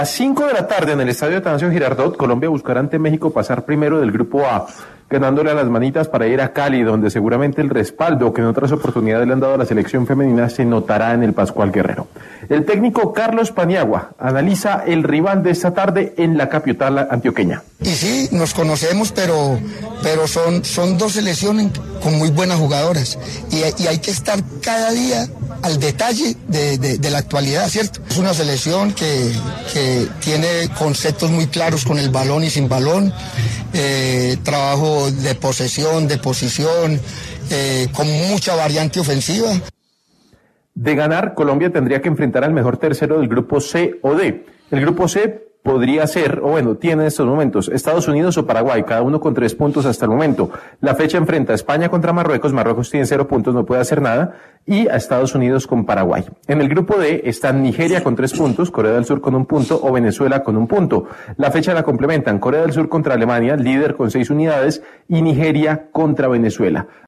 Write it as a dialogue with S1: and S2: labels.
S1: A 5 de la tarde en el estadio Atanasio Girardot, Colombia buscará ante México pasar primero del grupo A, ganándole a las manitas para ir a Cali, donde seguramente el respaldo que en otras oportunidades le han dado a la selección femenina se notará en el Pascual Guerrero. El técnico Carlos Paniagua analiza el rival de esta tarde en la capital antioqueña.
S2: Y sí, nos conocemos, pero son dos selecciones con muy buenas jugadoras y hay que estar cada día al detalle de la actualidad, ¿cierto? Es una selección que tiene conceptos muy claros con el balón y sin balón, trabajo de posesión, de posición, con mucha variante ofensiva.
S1: De ganar, Colombia tendría que enfrentar al mejor tercero del grupo C o D. El grupo C podría ser, o bueno, tiene en estos momentos, Estados Unidos o Paraguay, cada uno con 3 puntos hasta el momento. La fecha enfrenta a España contra Marruecos, Marruecos tiene 0 puntos, no puede hacer nada, y a Estados Unidos con Paraguay. En el grupo D están Nigeria con 3 puntos, Corea del Sur con 1 punto o Venezuela con 1 punto. La fecha la complementan Corea del Sur contra Alemania, líder con 6 unidades, y Nigeria contra Venezuela.